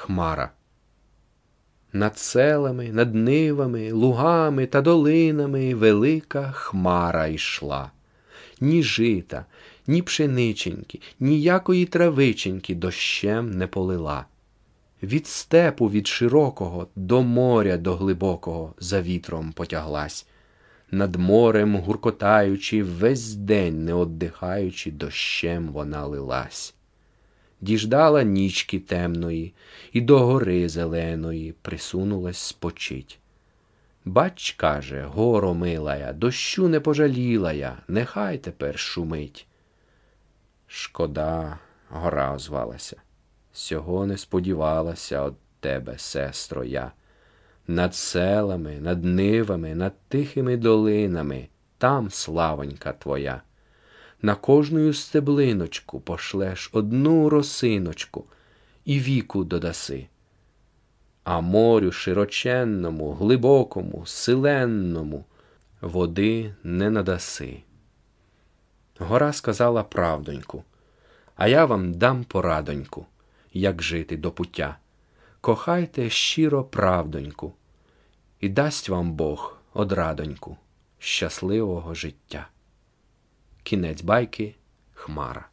Хмара. Над селами, над нивами, лугами та долинами велика хмара йшла. Ні жита, ні пшениченьки, ніякої травиченьки дощем не полила. Від степу від широкого до моря до глибокого за вітром потяглась. Над морем гуркотаючи, весь день не оддихаючи, дощем вона лилась. Діждала нічки темної і до гори зеленої присунулась спочить. Бач, каже, горо милая, дощу не пожаліла я, нехай тепер шумить. Шкода, гора озвалася, сього не сподівалася од тебе, сестро, я. Над селами, над нивами, над тихими долинами, там славонька твоя. На кожною стеблиночку пошлеш одну росиночку і віку додаси. А морю широченному, глибокому, силенному води не надаси. Гора сказала правдоньку, а я вам дам порадоньку, як жити до пуття. Кохайте щиро правдоньку, і дасть вам Бог одрадоньку щасливого життя. Кінець байки. Хмара.